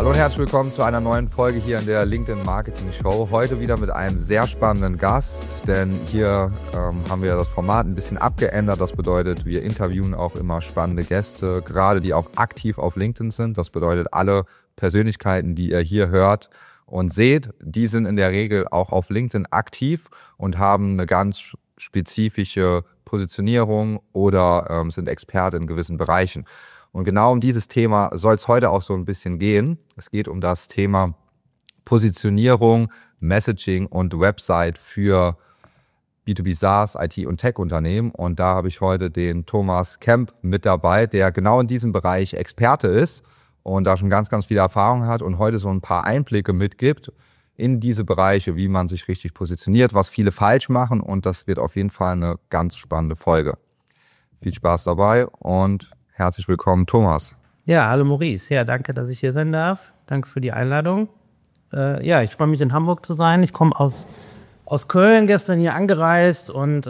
Hallo und herzlich willkommen zu einer neuen Folge hier in der LinkedIn Marketing Show. Heute wieder mit einem sehr spannenden Gast, denn hier haben wir das Format ein bisschen abgeändert. Das bedeutet, wir interviewen auch immer spannende Gäste, gerade die auch aktiv auf LinkedIn sind. Das bedeutet, alle Persönlichkeiten, die ihr hier hört und seht, die sind in der Regel auch auf LinkedIn aktiv und haben eine ganz spezifische Positionierung oder sind Experte in gewissen Bereichen. Und genau um dieses Thema soll es heute auch so ein bisschen gehen. Es geht um das Thema Positionierung, Messaging und Website für B2B SaaS, IT- und Tech-Unternehmen. Und da habe ich heute den Thomas Kemp mit dabei, der genau in diesem Bereich Experte ist und da schon ganz, ganz viel Erfahrung hat und heute so ein paar Einblicke mitgibt in diese Bereiche, wie man sich richtig positioniert, was viele falsch machen. Und das wird auf jeden Fall eine ganz spannende Folge. Viel Spaß dabei und herzlich willkommen, Thomas. Ja, hallo Maurice. Ja, danke, dass ich hier sein darf. Danke für die Einladung. Ich freue mich, in Hamburg zu sein. Ich komme aus Köln, gestern hier angereist und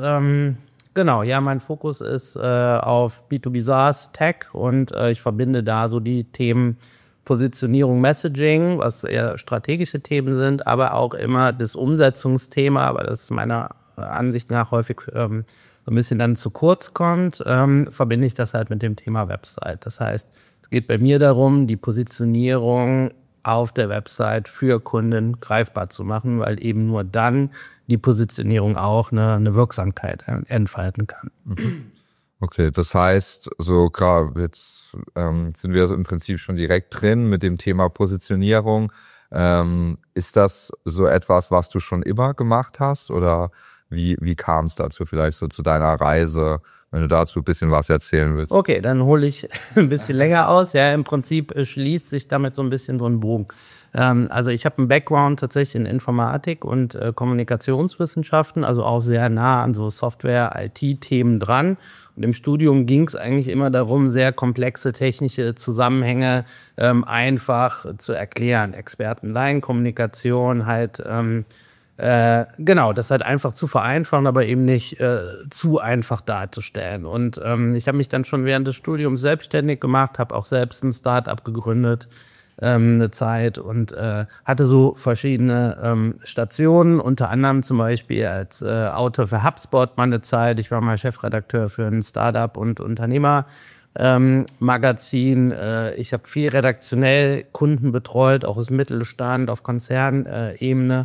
mein Fokus ist auf B2B SaaS, Tech und ich verbinde da so die Themen Positionierung, Messaging, was eher strategische Themen sind, aber auch immer das Umsetzungsthema, aber das ist meiner Ansicht nach häufig so ein bisschen dann zu kurz kommt, verbinde ich das halt mit dem Thema Website. Das heißt, es geht bei mir darum, die Positionierung auf der Website für Kunden greifbar zu machen, weil eben nur dann die Positionierung auch eine Wirksamkeit entfalten kann. Okay, das heißt, so klar, jetzt sind wir im Prinzip schon direkt drin mit dem Thema Positionierung. Ist das so etwas, was du schon immer gemacht hast oder wie kam es dazu, vielleicht so zu deiner Reise, wenn du dazu ein bisschen was erzählen willst? Okay, dann hole ich ein bisschen länger aus. Ja, im Prinzip schließt sich damit so ein bisschen so ein Bogen. Also ich habe einen Background tatsächlich in Informatik und Kommunikationswissenschaften, also auch sehr nah an so Software-, IT-Themen dran. Und im Studium ging es eigentlich immer darum, sehr komplexe technische Zusammenhänge einfach zu erklären. Experten-Laien-Kommunikation halt das halt einfach zu vereinfachen, aber eben nicht zu einfach darzustellen. Und ich habe mich dann schon während des Studiums selbstständig gemacht, habe auch selbst ein Start-up gegründet, eine Zeit und hatte so verschiedene Stationen, unter anderem zum Beispiel als Autor für HubSpot mal eine Zeit. Ich war mal Chefredakteur für ein Start-up und Unternehmer. Magazin. Ich habe viel redaktionell Kunden betreut, auch aus Mittelstand, auf Konzernebene.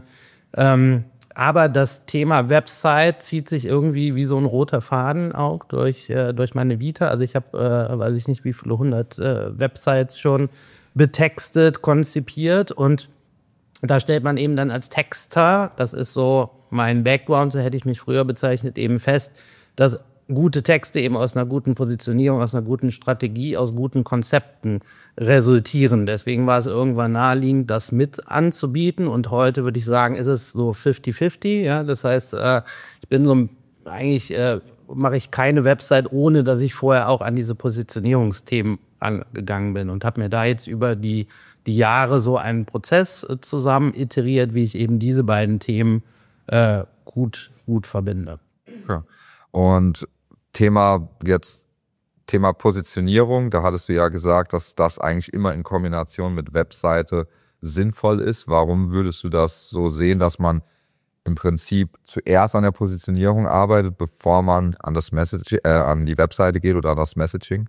Aber das Thema Website zieht sich irgendwie wie so ein roter Faden auch durch meine Vita. Also ich habe, weiß ich nicht, wie viele 100 Websites schon betextet, konzipiert und da stellt man eben dann als Texter, das ist so mein Background, so hätte ich mich früher bezeichnet, eben fest, dass gute Texte eben aus einer guten Positionierung, aus einer guten Strategie, aus guten Konzepten resultieren. Deswegen war es irgendwann naheliegend, das mit anzubieten. Und heute würde ich sagen, ist es so 50-50. Ja? Das heißt, ich bin so eigentlich mache ich keine Website, ohne dass ich vorher auch an diese Positionierungsthemen angegangen bin und habe mir da jetzt über die Jahre so einen Prozess zusammen iteriert, wie ich eben diese beiden Themen gut verbinde. Ja. Und Thema Positionierung, da hattest du ja gesagt, dass das eigentlich immer in Kombination mit Webseite sinnvoll ist. Warum würdest du das so sehen, dass man im Prinzip zuerst an der Positionierung arbeitet, bevor man an an die Webseite geht oder an das Messaging?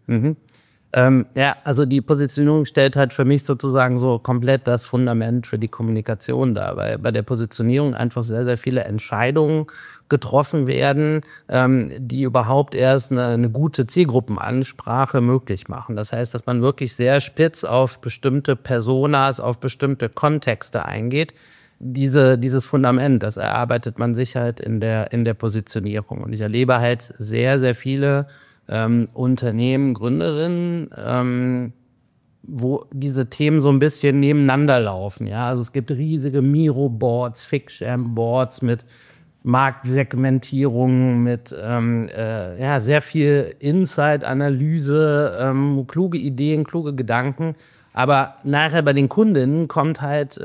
Also die Positionierung stellt halt für mich sozusagen so komplett das Fundament für die Kommunikation dar, weil bei der Positionierung einfach sehr, sehr viele Entscheidungen getroffen werden, die überhaupt erst eine gute Zielgruppenansprache möglich machen. Das heißt, dass man wirklich sehr spitz auf bestimmte Personas, auf bestimmte Kontexte eingeht. Dieses Fundament, das erarbeitet man sich halt in der Positionierung. Und ich erlebe halt sehr, sehr viele Unternehmen, Gründerinnen, wo diese Themen so ein bisschen nebeneinander laufen. Ja? Also es gibt riesige Miro-Boards, Fixsham-Boards mit Marktsegmentierung, mit sehr viel Insight-Analyse, kluge Ideen, kluge Gedanken. Aber nachher bei den Kundinnen kommt halt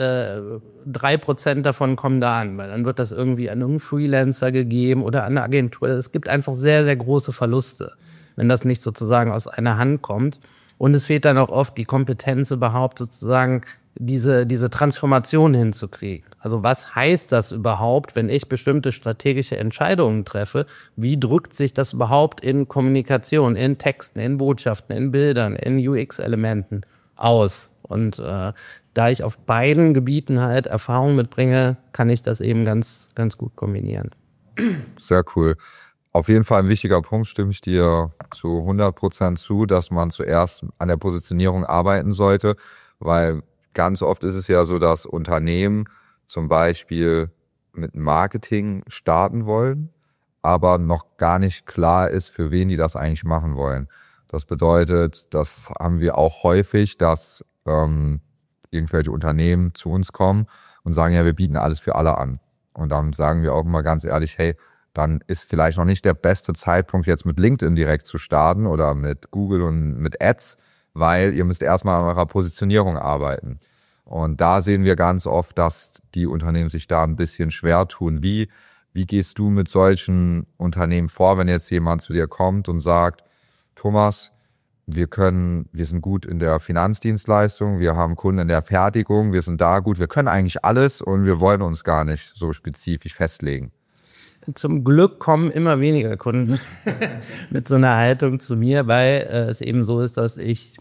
3% davon kommen da an, weil dann wird das irgendwie an einen Freelancer gegeben oder an eine Agentur. Es gibt einfach sehr, sehr große Verluste, wenn das nicht sozusagen aus einer Hand kommt. Und es fehlt dann auch oft die Kompetenz überhaupt sozusagen diese Transformation hinzukriegen. Also was heißt das überhaupt, wenn ich bestimmte strategische Entscheidungen treffe? Wie drückt sich das überhaupt in Kommunikation, in Texten, in Botschaften, in Bildern, in UX-Elementen aus? Und da ich auf beiden Gebieten halt Erfahrung mitbringe, kann ich das eben ganz, ganz gut kombinieren. Sehr cool. Auf jeden Fall ein wichtiger Punkt, stimme ich dir zu 100% zu, dass man zuerst an der Positionierung arbeiten sollte, weil ganz oft ist es ja so, dass Unternehmen zum Beispiel mit Marketing starten wollen, aber noch gar nicht klar ist, für wen die das eigentlich machen wollen. Das bedeutet, das haben wir auch häufig, dass irgendwelche Unternehmen zu uns kommen und sagen, ja, wir bieten alles für alle an. Und dann sagen wir auch immer ganz ehrlich, hey, dann ist vielleicht noch nicht der beste Zeitpunkt, jetzt mit LinkedIn direkt zu starten oder mit Google und mit Ads, weil ihr müsst erstmal an eurer Positionierung arbeiten. Und da sehen wir ganz oft, dass die Unternehmen sich da ein bisschen schwer tun. Wie gehst du mit solchen Unternehmen vor, wenn jetzt jemand zu dir kommt und sagt, Thomas, wir sind gut in der Finanzdienstleistung, wir haben Kunden in der Fertigung, wir sind da gut, wir können eigentlich alles und wir wollen uns gar nicht so spezifisch festlegen. Zum Glück kommen immer weniger Kunden mit so einer Haltung zu mir, weil es eben so ist, dass ich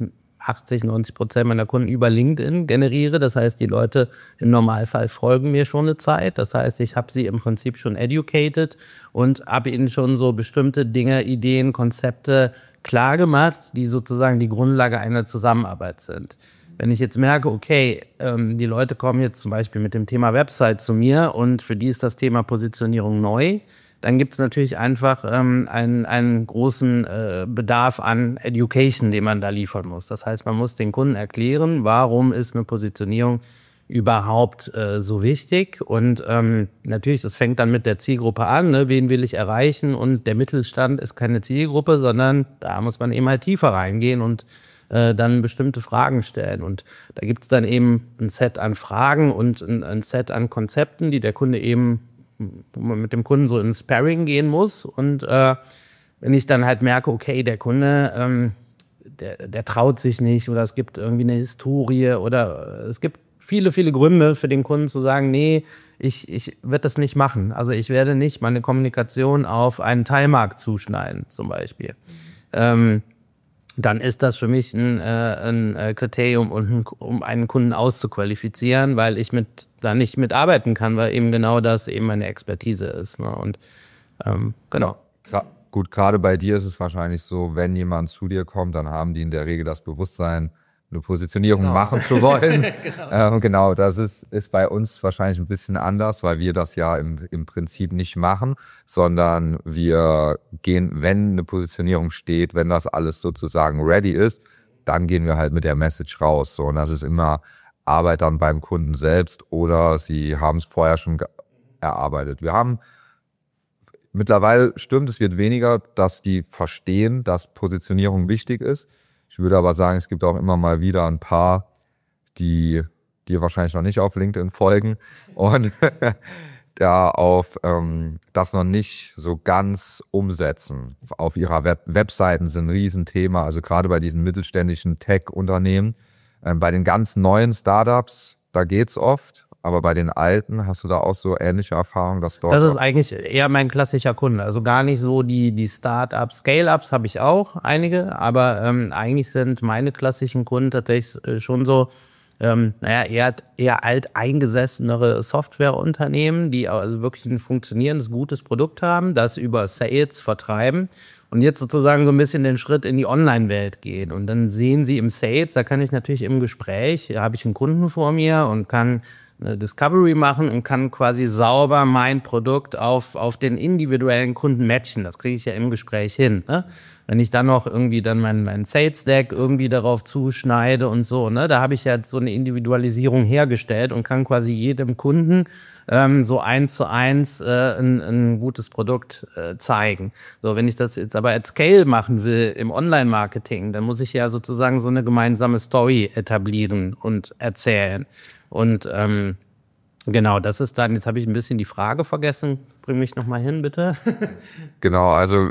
80-90% meiner Kunden über LinkedIn generiere. Das heißt, die Leute im Normalfall folgen mir schon eine Zeit. Das heißt, ich habe sie im Prinzip schon educated und habe ihnen schon so bestimmte Dinge, Ideen, Konzepte klar gemacht, die sozusagen die Grundlage einer Zusammenarbeit sind. Wenn ich jetzt merke, okay, die Leute kommen jetzt zum Beispiel mit dem Thema Website zu mir und für die ist das Thema Positionierung neu, dann gibt es natürlich einfach einen großen Bedarf an Education, den man da liefern muss. Das heißt, man muss den Kunden erklären, warum ist eine Positionierung überhaupt so wichtig. Und natürlich, das fängt dann mit der Zielgruppe an, ne? Wen will ich erreichen? Und der Mittelstand ist keine Zielgruppe, sondern da muss man eben halt tiefer reingehen und dann bestimmte Fragen stellen. Und da gibt es dann eben ein Set an Fragen und ein Set an Konzepten, die der Kunde eben, wo man mit dem Kunden so ins Sparring gehen muss. Und wenn ich dann halt merke, okay, der Kunde, der traut sich nicht oder es gibt irgendwie eine Historie oder es gibt viele, viele Gründe für den Kunden zu sagen, nee, ich werde das nicht machen. Also ich werde nicht meine Kommunikation auf einen Teilmarkt zuschneiden, zum Beispiel. Dann ist das für mich ein Kriterium, um einen Kunden auszuqualifizieren, weil ich da nicht mitarbeiten kann, weil eben genau das eben meine Expertise ist. Ne? Und genau. Gut, gerade bei dir ist es wahrscheinlich so, wenn jemand zu dir kommt, dann haben die in der Regel das Bewusstsein, eine Positionierung machen zu wollen. Genau, das ist bei uns wahrscheinlich ein bisschen anders, weil wir das ja im Prinzip nicht machen, sondern wir gehen, wenn eine Positionierung steht, wenn das alles sozusagen ready ist, dann gehen wir halt mit der Message raus. So, und das ist immer Arbeit dann beim Kunden selbst oder sie haben es vorher schon erarbeitet. Wir haben mittlerweile, stimmt, es wird weniger, dass die verstehen, dass Positionierung wichtig ist. Ich würde aber sagen, es gibt auch immer mal wieder ein paar, die dir wahrscheinlich noch nicht auf LinkedIn folgen und da auf das noch nicht so ganz umsetzen. Auf ihrer Webseiten sind ein Riesenthema, also gerade bei diesen mittelständischen Tech-Unternehmen. Bei den ganz neuen Startups, da geht's oft. Aber bei den alten, hast du da auch so ähnliche Erfahrungen? Das ist eigentlich eher mein klassischer Kunde. Also gar nicht so die Start-ups, Scale-ups habe ich auch einige, aber eigentlich sind meine klassischen Kunden tatsächlich schon so, eher alteingesessenere Softwareunternehmen, die also wirklich ein funktionierendes, gutes Produkt haben, das über Sales vertreiben und jetzt sozusagen so ein bisschen den Schritt in die Online-Welt gehen. Und dann sehen sie im Sales, da kann ich natürlich im Gespräch, da habe ich einen Kunden vor mir und kann Discovery machen und kann quasi sauber mein Produkt auf den individuellen Kunden matchen. Das kriege ich ja im Gespräch hin. Ne? Wenn ich dann noch irgendwie dann mein Sales Deck irgendwie darauf zuschneide und so, ne, da habe ich ja so eine Individualisierung hergestellt und kann quasi jedem Kunden so 1:1 ein gutes Produkt zeigen. So, wenn ich das jetzt aber at Scale machen will im Online-Marketing, dann muss ich ja sozusagen so eine gemeinsame Story etablieren und erzählen. Und genau, das ist dann, jetzt habe ich ein bisschen die Frage vergessen. Bring mich nochmal hin, bitte. Genau, also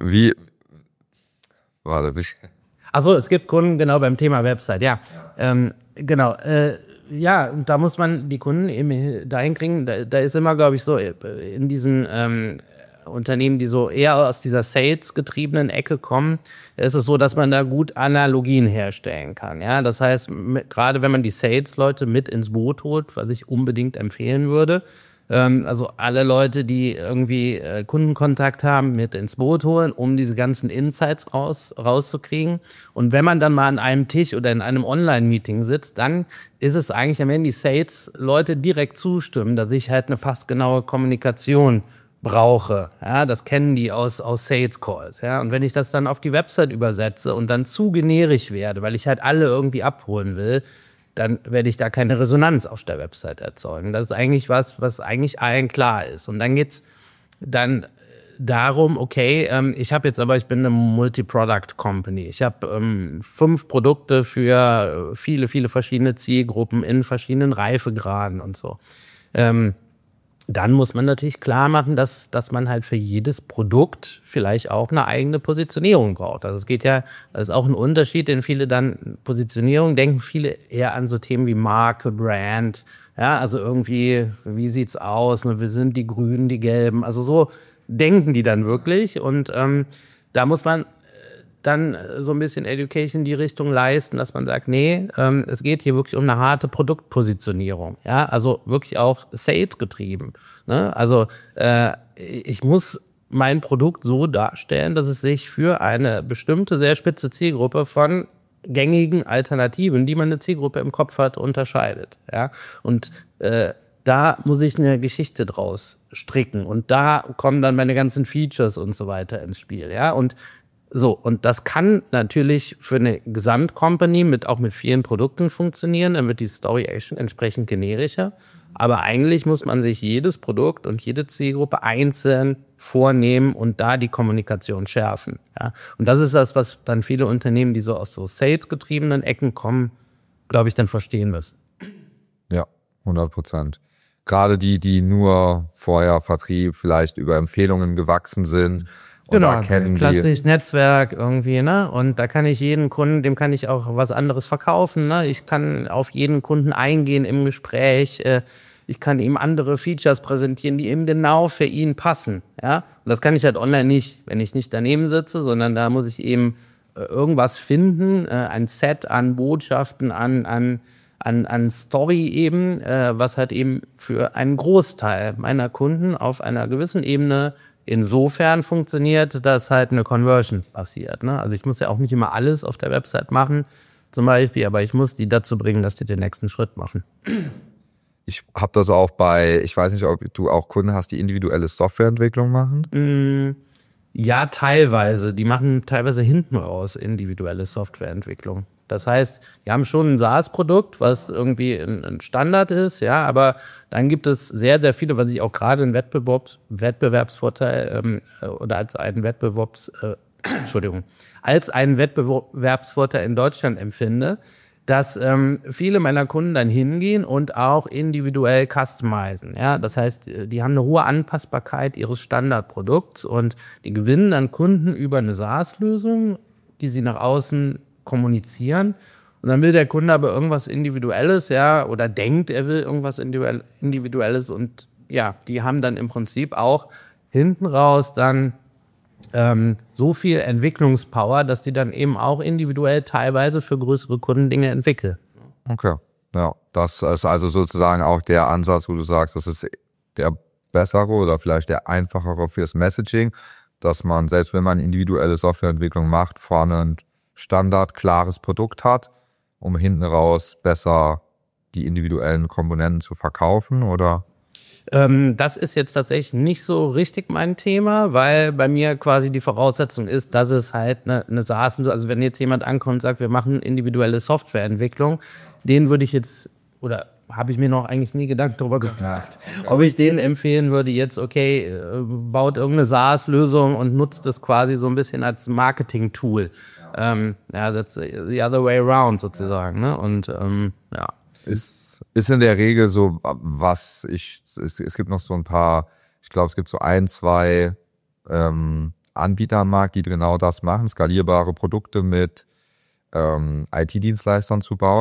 Warte, Achso, es gibt Kunden, genau, beim Thema Website, ja. Genau, Ja, und da muss man die Kunden eben dahin kriegen. Da ist immer, glaube ich, so in diesen Unternehmen, die so eher aus dieser Sales-getriebenen Ecke kommen, ist es so, dass man da gut Analogien herstellen kann. Ja, das heißt, gerade wenn man die Sales-Leute mit ins Boot holt, was ich unbedingt empfehlen würde, also alle Leute, die irgendwie Kundenkontakt haben, mit ins Boot holen, um diese ganzen Insights rauszukriegen. Und wenn man dann mal an einem Tisch oder in einem Online-Meeting sitzt, dann ist es eigentlich, wenn die Sales-Leute direkt zustimmen, dass ich halt eine fast genaue Kommunikation brauche. Ja, das kennen die aus Sales Calls. Ja, und wenn ich das dann auf die Website übersetze und dann zu generisch werde, weil ich halt alle irgendwie abholen will, dann werde ich da keine Resonanz auf der Website erzeugen. Das ist eigentlich was eigentlich allen klar ist. Und dann geht's dann darum, okay, ich bin eine Multi-Product-Company. Ich habe 5 Produkte für viele, viele verschiedene Zielgruppen in verschiedenen Reifegraden und so. Dann muss man natürlich klar machen, dass man halt für jedes Produkt vielleicht auch eine eigene Positionierung braucht. Also das ist auch ein Unterschied, denn viele dann Positionierung denken viele eher an so Themen wie Marke, Brand. Ja, also irgendwie, wie sieht's aus? Wir sind die Grünen, die Gelben. Also so denken die dann wirklich. Und da muss man dann so ein bisschen Education in die Richtung leisten, dass man sagt, nee, es geht hier wirklich um eine harte Produktpositionierung. Ja, also wirklich auch Sales getrieben. Ne? Also ich muss mein Produkt so darstellen, dass es sich für eine bestimmte sehr spitze Zielgruppe von gängigen Alternativen, die meine Zielgruppe im Kopf hat, unterscheidet. Ja, und da muss ich eine Geschichte draus stricken und da kommen dann meine ganzen Features und so weiter ins Spiel. Ja, und das kann natürlich für eine Gesamtcompany auch mit vielen Produkten funktionieren, dann wird die Story entsprechend generischer. Aber eigentlich muss man sich jedes Produkt und jede Zielgruppe einzeln vornehmen und da die Kommunikation schärfen. Ja? Und das ist das, was dann viele Unternehmen, die so aus so Sales-getriebenen Ecken kommen, glaube ich, dann verstehen müssen. Ja, 100%. Gerade die nur vorher Vertrieb vielleicht über Empfehlungen gewachsen sind. Genau, klassisch Netzwerk irgendwie, ne? Und da kann ich jeden Kunden, dem kann ich auch was anderes verkaufen, ne? Ich kann auf jeden Kunden eingehen im Gespräch, ich kann ihm andere Features präsentieren, die eben genau für ihn passen, ja? Und das kann ich halt online nicht, wenn ich nicht daneben sitze, sondern da muss ich eben irgendwas finden, ein Set an Botschaften, an Story eben, was halt eben für einen Großteil meiner Kunden auf einer gewissen Ebene insofern funktioniert, dass halt eine Conversion passiert. Ne? Also ich muss ja auch nicht immer alles auf der Website machen, zum Beispiel, aber ich muss die dazu bringen, dass die den nächsten Schritt machen. Ich habe das auch ich weiß nicht, ob du auch Kunden hast, die individuelle Softwareentwicklung machen? Ja, teilweise. Die machen teilweise hinten raus individuelle Softwareentwicklung. Das heißt, die haben schon ein SaaS-Produkt, was irgendwie ein Standard ist, ja, aber dann gibt es sehr, sehr viele, was ich auch gerade einen Wettbewerbsvorteil oder als einen Wettbewerbsvorteil in Deutschland empfinde, dass viele meiner Kunden dann hingehen und auch individuell customizen. Ja? Das heißt, die haben eine hohe Anpassbarkeit ihres Standardprodukts und die gewinnen dann Kunden über eine SaaS-Lösung, die sie nach außen kommunizieren. Und dann will der Kunde aber irgendwas Individuelles, ja, oder denkt, er will irgendwas Individuelles. Und ja, die haben dann im Prinzip auch hinten raus dann so viel Entwicklungspower, dass die dann eben auch individuell teilweise für größere Kunden Dinge entwickeln. Okay, ja, das ist also sozusagen auch der Ansatz, wo du sagst, das ist der bessere oder vielleicht der einfachere fürs Messaging, dass man, selbst wenn man individuelle Softwareentwicklung macht, vorne ein Standard, klares Produkt hat, um hinten raus besser die individuellen Komponenten zu verkaufen, oder? Das ist jetzt tatsächlich nicht so richtig mein Thema, weil bei mir quasi die Voraussetzung ist, dass es halt eine SaaS, also wenn jetzt jemand ankommt und sagt, wir machen individuelle Softwareentwicklung, den würde ich jetzt, oder habe ich mir noch eigentlich nie Gedanken darüber gemacht, ob ich denen empfehlen würde, jetzt, okay, baut irgendeine SaaS-Lösung und nutzt das quasi so ein bisschen als Marketing-Tool. Ja, that's the other way around sozusagen, ne? Und ja. Ist in der Regel so, es gibt noch so ein paar, ich glaube, es gibt so 1, 2 Anbieter am Markt, die genau das machen, skalierbare Produkte mit IT-Dienstleistern zu bauen.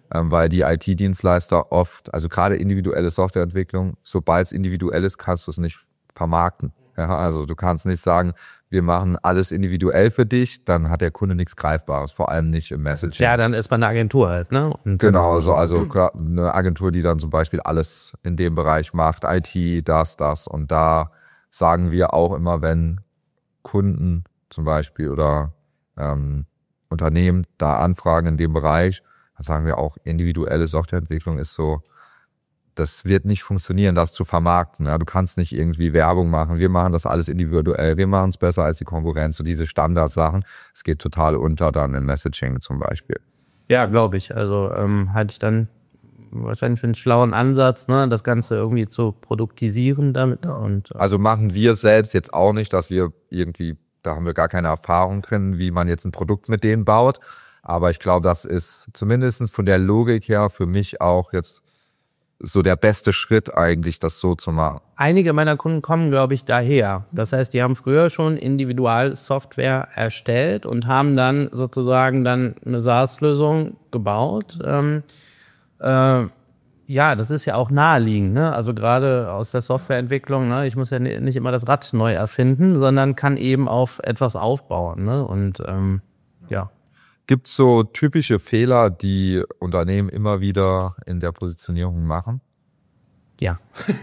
weil die IT-Dienstleister oft, also gerade individuelle Softwareentwicklung, sobald es individuell ist, kannst du es nicht vermarkten. Ja, also du kannst nicht sagen, wir machen alles individuell für dich, dann hat der Kunde nichts Greifbares, vor allem nicht im Messaging. Ja, dann ist man eine Agentur halt, ne? Und genau, also eine Agentur, die dann zum Beispiel alles in dem Bereich macht, IT, das. Und da sagen wir auch immer, wenn Kunden zum Beispiel oder Unternehmen da anfragen in dem Bereich, dann sagen wir auch, individuelle Softwareentwicklung ist so, das wird nicht funktionieren, das zu vermarkten. Ja, du kannst nicht irgendwie Werbung machen. Wir machen das alles individuell. Wir machen es besser als die Konkurrenz. So diese Standardsachen. Es geht total unter dann im Messaging zum Beispiel. Ja, glaube ich. Also halte ich dann wahrscheinlich für einen schlauen Ansatz, ne, das Ganze irgendwie zu produktisieren damit. Und also machen wir selbst jetzt auch nicht, dass wir irgendwie, da haben wir gar keine Erfahrung drin, wie man jetzt ein Produkt mit denen baut. Aber ich glaube, das ist zumindest von der Logik her für mich auch jetzt so der beste Schritt eigentlich, das so zu machen. Einige meiner Kunden kommen, glaube ich, daher. Das heißt, die haben früher schon Individualsoftware erstellt und haben dann sozusagen dann eine SaaS-Lösung gebaut. Ja, das ist ja auch naheliegend, ne? Also gerade aus der Softwareentwicklung, ne? Ich muss ja nicht immer das Rad neu erfinden, sondern kann eben auf etwas aufbauen, ne? Und ja. Gibt es so typische Fehler, die Unternehmen immer wieder in der Positionierung machen? Ja.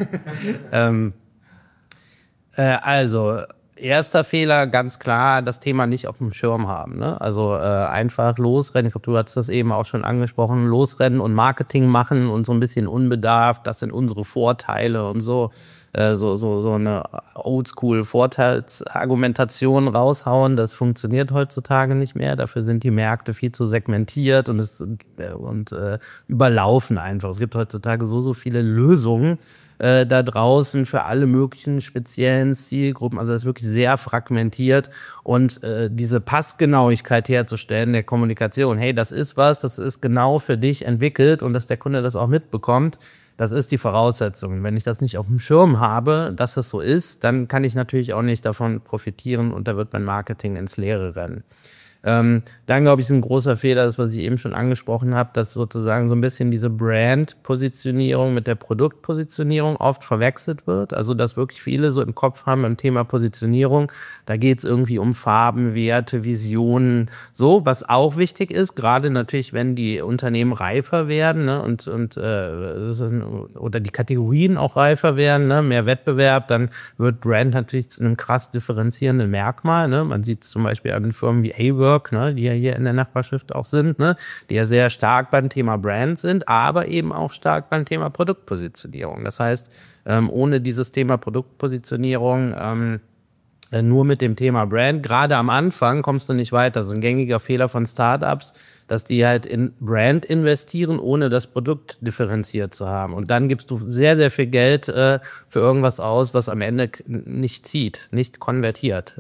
Also, erster Fehler, ganz klar, das Thema nicht auf dem Schirm haben. Ne? Also einfach losrennen, ich glaube, du hast das eben auch schon angesprochen, losrennen und Marketing machen und so ein bisschen unbedarft, das sind unsere Vorteile und so. So eine Oldschool-Vorteilsargumentation raushauen, das funktioniert heutzutage nicht mehr. Dafür sind die Märkte viel zu segmentiert und überlaufen einfach. Es gibt heutzutage so viele Lösungen da draußen für alle möglichen speziellen Zielgruppen. Also das ist wirklich sehr fragmentiert und diese Passgenauigkeit herzustellen der Kommunikation. Hey, das ist genau für dich entwickelt und dass der Kunde das auch mitbekommt. Das ist die Voraussetzung. Wenn ich das nicht auf dem Schirm habe, dass das so ist, dann kann ich natürlich auch nicht davon profitieren und da wird mein Marketing ins Leere rennen. Dann, glaube ich, ist ein großer Fehler, das, was ich eben schon angesprochen habe, dass sozusagen so ein bisschen diese Brand-Positionierung mit der Produktpositionierung oft verwechselt wird. Also, dass wirklich viele so im Kopf haben beim Thema Positionierung, da geht es irgendwie um Farben, Werte, Visionen, so, was auch wichtig ist, gerade natürlich, wenn die Unternehmen reifer werden, ne, oder die Kategorien auch reifer werden, ne, mehr Wettbewerb, dann wird Brand natürlich zu einem krass differenzierenden Merkmal. Ne. Man sieht es zum Beispiel an Firmen wie A-Work, ne, die ja hier in der Nachbarschaft auch sind, ne, die ja sehr stark beim Thema Brand sind, aber eben auch stark beim Thema Produktpositionierung. Das heißt, ohne dieses Thema Produktpositionierung, nur mit dem Thema Brand, gerade am Anfang kommst du nicht weiter. So ein gängiger Fehler von Startups, dass die halt in Brand investieren, ohne das Produkt differenziert zu haben. Und dann gibst du sehr, sehr viel Geld für irgendwas aus, was am Ende nicht zieht, nicht konvertiert.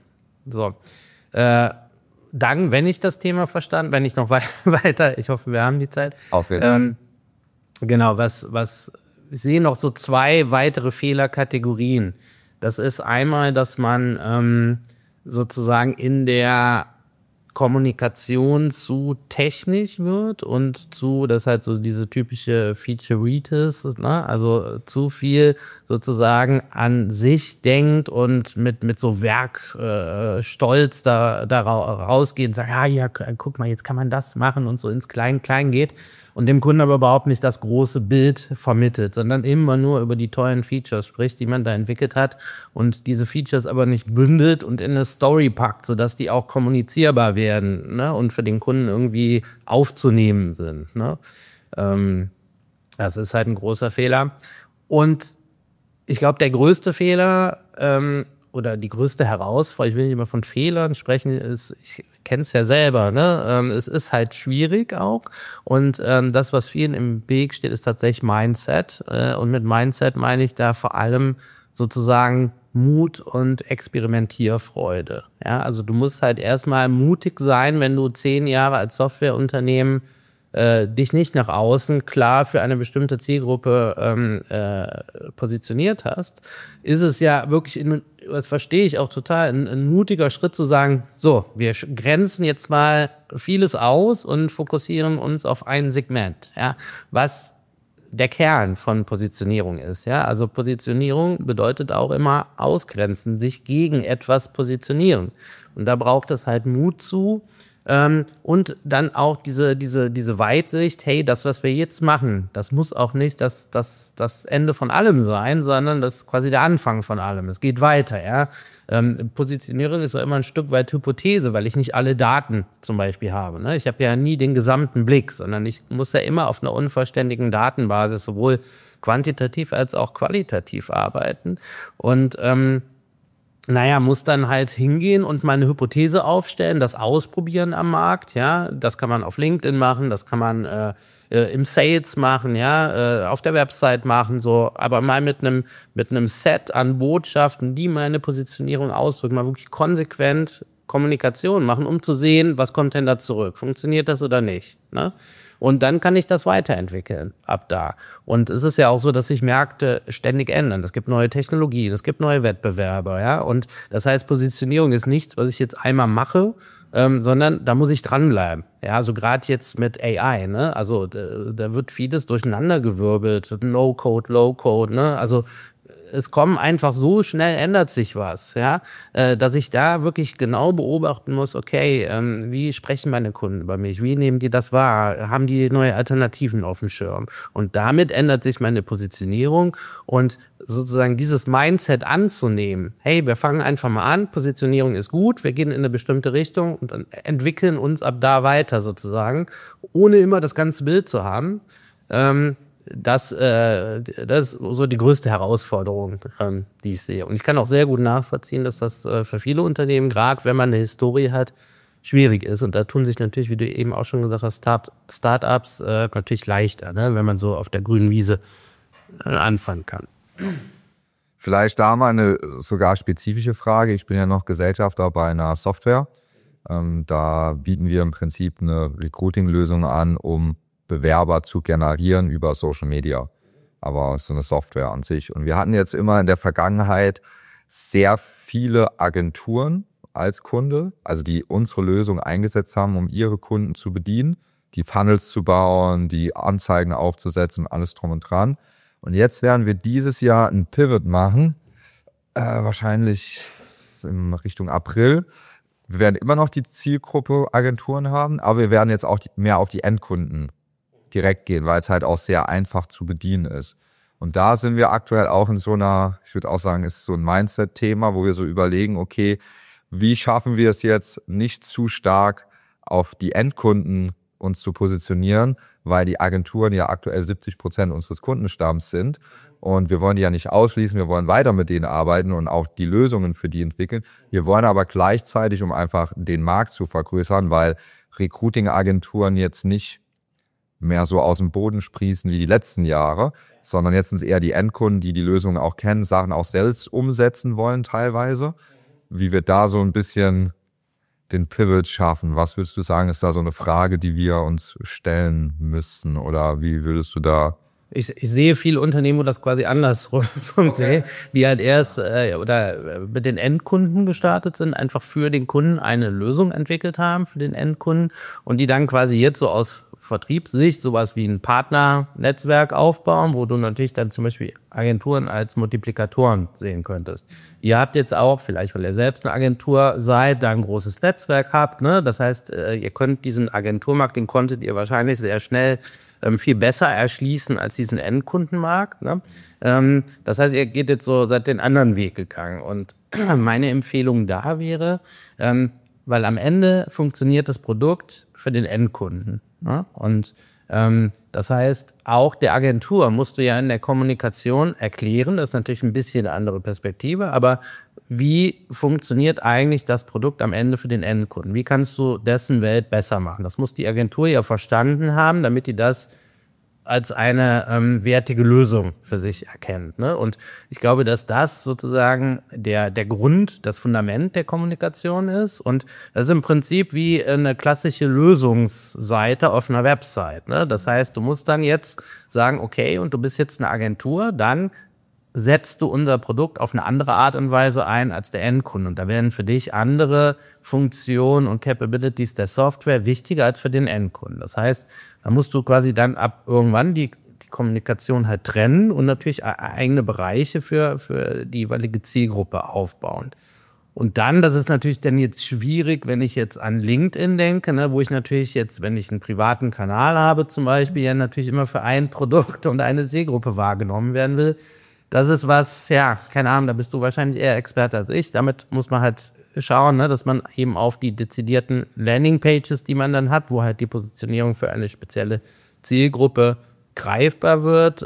Dann, wenn ich das Thema verstanden, wenn ich noch weiter, ich hoffe, wir haben die Zeit. Auf jeden Fall. Genau, ich sehe noch so 2 weitere Fehlerkategorien. Das ist einmal, dass man sozusagen in der Kommunikation zu technisch wird und das ist halt so diese typische Featureitis, ne? Also zu viel sozusagen an sich denkt und mit so Werkstolz da rausgeht und sagt, ja, guck mal, jetzt kann man das machen und so ins Klein geht und dem Kunden aber überhaupt nicht das große Bild vermittelt, sondern immer nur über die tollen Features spricht, die man da entwickelt hat und diese Features aber nicht bündelt und in eine Story packt, sodass die auch kommunizierbar werden, ne, und für den Kunden irgendwie aufzunehmen sind. Ne? Das ist halt ein großer Fehler. Und ich glaube, der größte Fehler oder die größte Herausforderung, ich will nicht immer von Fehlern sprechen, ist, ich kenne es ja selber, ne? Es ist halt schwierig auch und das, was vielen im Weg steht, ist tatsächlich Mindset und mit Mindset meine ich da vor allem sozusagen Mut und Experimentierfreude. Ja, also du musst halt erstmal mutig sein, wenn du 10 Jahre als Softwareunternehmen dich nicht nach außen klar für eine bestimmte Zielgruppe positioniert hast, ist es ja wirklich, das verstehe ich auch total, ein mutiger Schritt zu sagen, so, wir grenzen jetzt mal vieles aus und fokussieren uns auf ein Segment, ja, was der Kern von Positionierung ist, ja. Also Positionierung bedeutet auch immer ausgrenzen, sich gegen etwas positionieren. Und da braucht es halt Mut zu. Und dann auch diese Weitsicht, hey, das, was wir jetzt machen, das muss auch nicht das Ende von allem sein, sondern das ist quasi der Anfang von allem. Es geht weiter, ja. Positionierung ist ja immer ein Stück weit Hypothese, weil ich nicht alle Daten zum Beispiel habe. Ne? Ich habe ja nie den gesamten Blick, sondern ich muss ja immer auf einer unvollständigen Datenbasis sowohl quantitativ als auch qualitativ arbeiten. Und muss dann halt hingehen und mal eine Hypothese aufstellen, das ausprobieren am Markt, ja. Das kann man auf LinkedIn machen, das kann man im Sales machen, ja, auf der Website machen, so, aber mal mit einem Set an Botschaften, die meine Positionierung ausdrücken, mal wirklich konsequent Kommunikation machen, um zu sehen, was kommt denn da zurück? Funktioniert das oder nicht? Ne? Und dann kann ich das weiterentwickeln ab da. Und es ist ja auch so, dass sich Märkte ständig ändern. Es gibt neue Technologien, es gibt neue Wettbewerber, ja. Und das heißt, Positionierung ist nichts, was ich jetzt einmal mache, sondern da muss ich dranbleiben. Ja, also gerade jetzt mit AI, ne? Also da wird vieles durcheinandergewirbelt. No-Code, Low-Code, ne? Also es kommen einfach so schnell, ändert sich was, ja, dass ich da wirklich genau beobachten muss, okay, wie sprechen meine Kunden über mich, wie nehmen die das wahr, haben die neue Alternativen auf dem Schirm, und damit ändert sich meine Positionierung, und sozusagen dieses Mindset anzunehmen, hey, wir fangen einfach mal an, Positionierung ist gut, wir gehen in eine bestimmte Richtung und dann entwickeln uns ab da weiter sozusagen, ohne immer das ganze Bild zu haben. Das ist so die größte Herausforderung, die ich sehe. Und ich kann auch sehr gut nachvollziehen, dass das für viele Unternehmen, gerade wenn man eine Historie hat, schwierig ist. Und da tun sich natürlich, wie du eben auch schon gesagt hast, Startups natürlich leichter, ne? Wenn man so auf der grünen Wiese anfangen kann. Vielleicht da mal eine sogar spezifische Frage. Ich bin ja noch Gesellschafter bei einer Software. Da bieten wir im Prinzip eine Recruiting-Lösung an, um Bewerber zu generieren über Social Media, aber so eine Software an sich. Und wir hatten jetzt immer in der Vergangenheit sehr viele Agenturen als Kunde, also die unsere Lösung eingesetzt haben, um ihre Kunden zu bedienen, die Funnels zu bauen, die Anzeigen aufzusetzen, alles drum und dran. Und jetzt werden wir dieses Jahr einen Pivot machen, wahrscheinlich in Richtung April. Wir werden immer noch die Zielgruppe Agenturen haben, aber wir werden jetzt auch mehr auf die Endkunden direkt gehen, weil es halt auch sehr einfach zu bedienen ist. Und da sind wir aktuell auch in so einer, ich würde auch sagen, ist so ein Mindset-Thema, wo wir so überlegen, okay, wie schaffen wir es jetzt nicht zu stark auf die Endkunden uns zu positionieren, weil die Agenturen ja aktuell 70% unseres Kundenstamms sind. Und wir wollen die ja nicht ausschließen, wir wollen weiter mit denen arbeiten und auch die Lösungen für die entwickeln. Wir wollen aber gleichzeitig, um einfach den Markt zu vergrößern, weil Recruiting-Agenturen jetzt nicht mehr so aus dem Boden sprießen wie die letzten Jahre, sondern jetzt sind es eher die Endkunden, die die Lösungen auch kennen, Sachen auch selbst umsetzen wollen teilweise. Wie wir da so ein bisschen den Pivot schaffen, was würdest du sagen, ist da so eine Frage, die wir uns stellen müssen, oder wie würdest du da? Ich sehe viele Unternehmen, wo das quasi andersrum funktioniert, die halt erst oder mit den Endkunden gestartet sind, einfach für den Kunden eine Lösung entwickelt haben für den Endkunden und die dann quasi jetzt so aus Vertriebssicht sowas wie ein Partnernetzwerk aufbauen, wo du natürlich dann zum Beispiel Agenturen als Multiplikatoren sehen könntest. Ihr habt jetzt auch, vielleicht weil ihr selbst eine Agentur seid, da ein großes Netzwerk habt, ne? Das heißt, ihr könnt diesen Agenturmarkt, den konntet ihr wahrscheinlich sehr schnell viel besser erschließen als diesen Endkundenmarkt. Ne? Das heißt, ihr geht jetzt so seit den anderen Weg gegangen. Und meine Empfehlung da wäre, weil am Ende funktioniert das Produkt für den Endkunden. Ne? Und das heißt, auch der Agentur musst du ja in der Kommunikation erklären, das ist natürlich ein bisschen eine andere Perspektive, aber wie funktioniert eigentlich das Produkt am Ende für den Endkunden? Wie kannst du dessen Welt besser machen? Das muss die Agentur ja verstanden haben, damit die das als eine wertige Lösung für sich erkennt. Ne? Und ich glaube, dass das sozusagen der Grund, das Fundament der Kommunikation ist. Und das ist im Prinzip wie eine klassische Lösungsseite auf einer Website. Ne? Das heißt, du musst dann jetzt sagen, okay, und du bist jetzt eine Agentur, dann setzt du unser Produkt auf eine andere Art und Weise ein als der Endkunde. Und da werden für dich andere Funktionen und Capabilities der Software wichtiger als für den Endkunden. Das heißt, da musst du quasi dann ab irgendwann die Kommunikation halt trennen und natürlich eigene Bereiche für die jeweilige Zielgruppe aufbauen. Und dann, das ist natürlich dann jetzt schwierig, wenn ich jetzt an LinkedIn denke, ne, wo ich natürlich jetzt, wenn ich einen privaten Kanal habe zum Beispiel, ja natürlich immer für ein Produkt und eine Zielgruppe wahrgenommen werden will. Das ist was, ja, keine Ahnung, da bist du wahrscheinlich eher Experte als ich. Damit muss man halt schauen, ne, dass man eben auf die dezidierten Landingpages, die man dann hat, wo halt die Positionierung für eine spezielle Zielgruppe greifbar wird,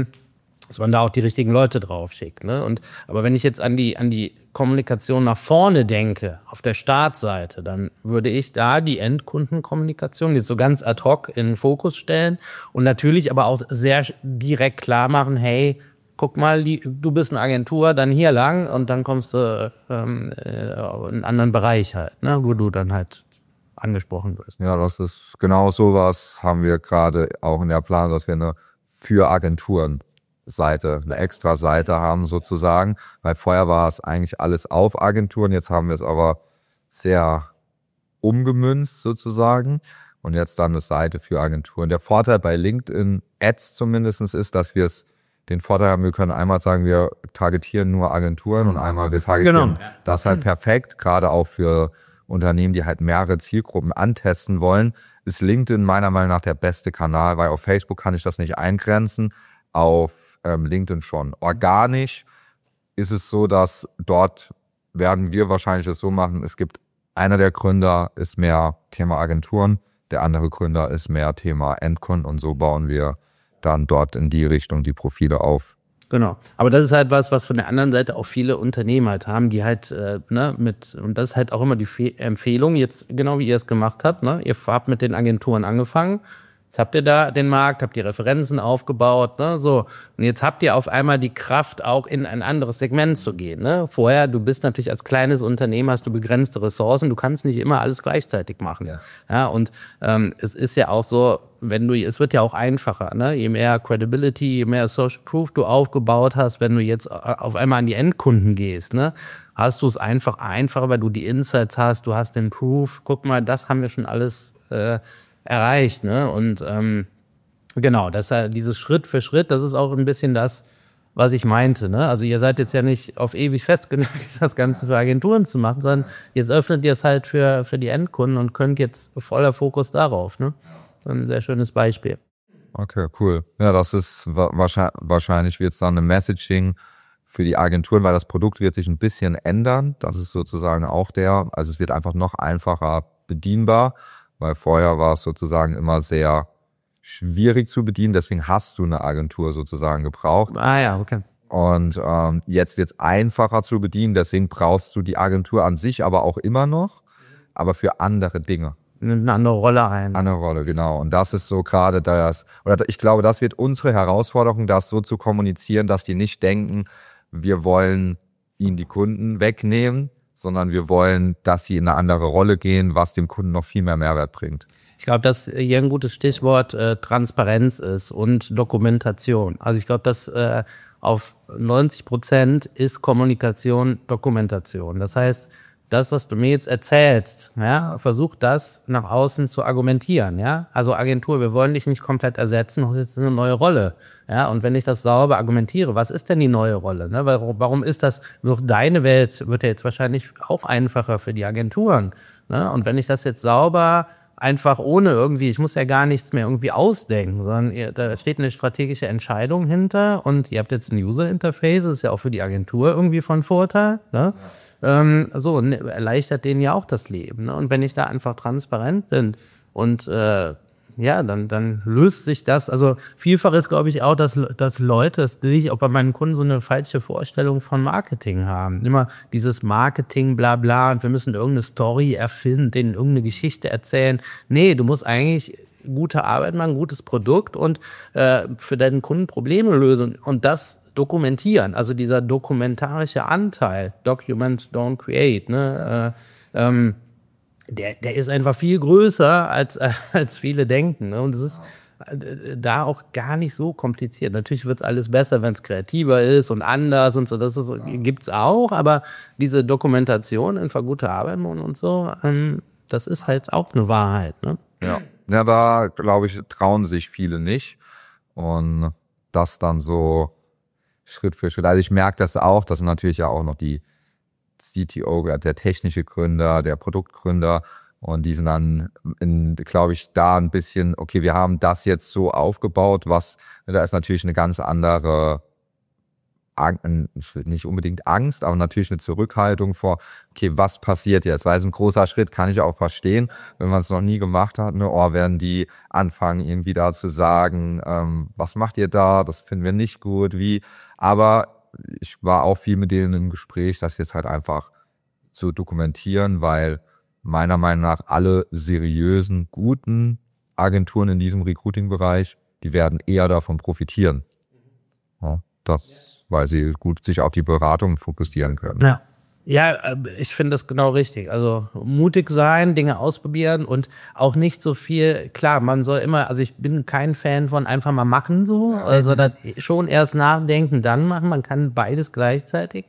dass man da auch die richtigen Leute drauf schickt. Ne? Aber wenn ich jetzt an die Kommunikation nach vorne denke, auf der Startseite, dann würde ich da die Endkundenkommunikation jetzt so ganz ad hoc in den Fokus stellen und natürlich aber auch sehr direkt klar machen, hey, guck mal, du bist eine Agentur, dann hier lang und dann kommst du in einen anderen Bereich halt, ne, wo du dann halt angesprochen wirst. Ja, das ist genau sowas haben wir gerade auch in der Planung, dass wir eine für Agenturen Seite, eine extra Seite haben sozusagen, weil vorher war es eigentlich alles auf Agenturen, jetzt haben wir es aber sehr umgemünzt sozusagen und jetzt dann eine Seite für Agenturen. Der Vorteil bei LinkedIn Ads zumindest ist, dass wir den Vorteil haben, wir können einmal sagen, wir targetieren nur Agenturen und einmal wir targetieren das halt perfekt, gerade auch für Unternehmen, die halt mehrere Zielgruppen antesten wollen, ist LinkedIn meiner Meinung nach der beste Kanal, weil auf Facebook kann ich das nicht eingrenzen, auf LinkedIn schon. Organisch ist es so, dass dort werden wir wahrscheinlich es so machen, es gibt einer der Gründer ist mehr Thema Agenturen, der andere Gründer ist mehr Thema Endkunden und so bauen wir dann dort in die Richtung die Profile auf. Genau. Aber das ist halt was von der anderen Seite auch viele Unternehmen halt haben, die halt, und das ist halt auch immer die Empfehlung, jetzt genau wie ihr es gemacht habt, ne? Ihr habt mit den Agenturen angefangen, jetzt habt ihr da den Markt, habt die Referenzen aufgebaut, ne, so. Und jetzt habt ihr auf einmal die Kraft, auch in ein anderes Segment zu gehen, ne. Vorher, du bist natürlich als kleines Unternehmen, hast du begrenzte Ressourcen, du kannst nicht immer alles gleichzeitig machen. Ja, und es ist ja auch so, es wird ja auch einfacher, ne? Je mehr Credibility, je mehr Social Proof du aufgebaut hast, wenn du jetzt auf einmal an die Endkunden gehst, ne? Hast du es einfacher, weil du die Insights hast, du hast den Proof. Guck mal, das haben wir schon alles erreicht, ne? Und genau, dieses Schritt für Schritt, das ist auch ein bisschen das, was ich meinte, ne? Also ihr seid jetzt ja nicht auf ewig festgelegt, das Ganze für Agenturen zu machen, sondern jetzt öffnet ihr es halt für die Endkunden und könnt jetzt voller Fokus darauf, ne? Ein sehr schönes Beispiel. Okay, cool. Ja, das ist wahrscheinlich wird es dann eine Messaging für die Agenturen, weil das Produkt wird sich ein bisschen ändern. Das ist sozusagen auch also es wird einfach noch einfacher bedienbar, weil vorher war es sozusagen immer sehr schwierig zu bedienen. Deswegen hast du eine Agentur sozusagen gebraucht. Ah ja, okay. Und jetzt wird es einfacher zu bedienen. Deswegen brauchst du die Agentur an sich aber auch immer noch, aber für andere Dinge. Eine andere Rolle ein. Andere Rolle, genau. Und das ist so gerade ich glaube, das wird unsere Herausforderung, das so zu kommunizieren, dass die nicht denken, wir wollen ihnen die Kunden wegnehmen, sondern wir wollen, dass sie in eine andere Rolle gehen, was dem Kunden noch viel mehr Mehrwert bringt. Ich glaube, dass hier ein gutes Stichwort Transparenz ist und Dokumentation. Also ich glaube, dass auf 90% ist Kommunikation Dokumentation. Das heißt, das, was du mir jetzt erzählst, ja, versuch das nach außen zu argumentieren, ja. Also Agentur, wir wollen dich nicht komplett ersetzen, du hast jetzt eine neue Rolle, ja. Und wenn ich das sauber argumentiere, was ist denn die neue Rolle, ne? Warum ist das, deine Welt wird ja jetzt wahrscheinlich auch einfacher für die Agenturen, ne? Und wenn ich das jetzt sauber einfach ohne irgendwie, ich muss ja gar nichts mehr irgendwie ausdenken, sondern da steht eine strategische Entscheidung hinter und ihr habt jetzt ein User-Interface, das ist ja auch für die Agentur irgendwie von Vorteil, ne? Erleichtert denen ja auch das Leben. Ne? Und wenn ich da einfach transparent bin und dann löst sich das. Also vielfach ist, glaube ich, auch, dass Leute, das sehe ich auch bei meinen Kunden, so eine falsche Vorstellung von Marketing haben. Immer dieses Marketing, bla bla, und wir müssen irgendeine Story erfinden, denen irgendeine Geschichte erzählen. Nee, du musst eigentlich gute Arbeit machen, gutes Produkt und für deinen Kunden Probleme lösen und das dokumentieren. Also dieser dokumentarische Anteil, Document, don't create, ne? Der ist einfach viel größer, als viele denken. Ne? Und es ist da auch gar nicht so kompliziert. Natürlich wird es alles besser, wenn es kreativer ist und anders und so. Das gibt's auch, aber diese Dokumentation in gute Arbeit und so, das ist halt auch eine Wahrheit. Ne? Ja, da glaube ich, trauen sich viele nicht. Und das dann so Schritt für Schritt. Also ich merke das auch, das sind natürlich ja auch noch die CTO, der technische Gründer, der Produktgründer. Und die sind dann, glaube ich, da ein bisschen, okay, wir haben das jetzt so aufgebaut, da ist natürlich eine ganz andere, nicht unbedingt Angst, aber natürlich eine Zurückhaltung vor, okay, was passiert jetzt? Weil es ein großer Schritt, kann ich auch verstehen, wenn man es noch nie gemacht hat, ne, werden die anfangen, irgendwie da zu sagen, was macht ihr da? Das finden wir nicht gut, aber ich war auch viel mit denen im Gespräch, das jetzt halt einfach zu dokumentieren, weil meiner Meinung nach alle seriösen, guten Agenturen in diesem Recruiting-Bereich, die werden eher davon profitieren. Ja, weil sie gut sich auf die Beratung fokussieren können. Ja, ich finde das genau richtig. Also mutig sein, Dinge ausprobieren und auch nicht so viel, klar, man soll immer, also ich bin kein Fan von einfach mal machen so, sondern schon erst nachdenken, dann machen, man kann beides gleichzeitig.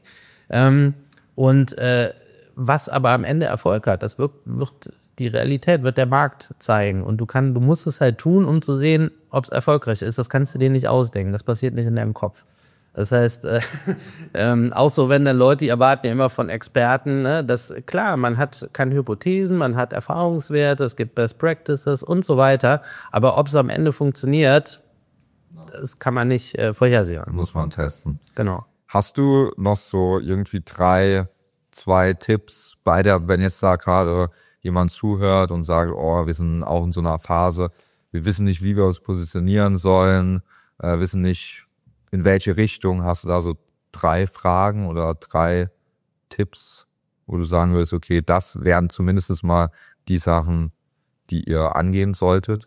Was aber am Ende Erfolg hat, das wird die Realität, wird der Markt zeigen. Und du musst es halt tun, um zu sehen, ob es erfolgreich ist. Das kannst du dir nicht ausdenken, das passiert nicht in deinem Kopf. Das heißt, auch so, wenn dann Leute, die erwarten ja immer von Experten, ne, klar, man kann Hypothesen, man hat Erfahrungswerte, es gibt Best Practices und so weiter, aber ob es am Ende funktioniert, das kann man nicht vorhersehen. Muss man testen. Genau. Hast du noch so irgendwie 2 Tipps wenn jetzt da gerade jemand zuhört und sagt, wir sind auch in so einer Phase, wir wissen nicht, wie wir uns positionieren sollen, wissen nicht, in welche Richtung, hast du da so 3 Fragen oder 3 Tipps, wo du sagen würdest, okay, das wären zumindest mal die Sachen, die ihr angehen solltet?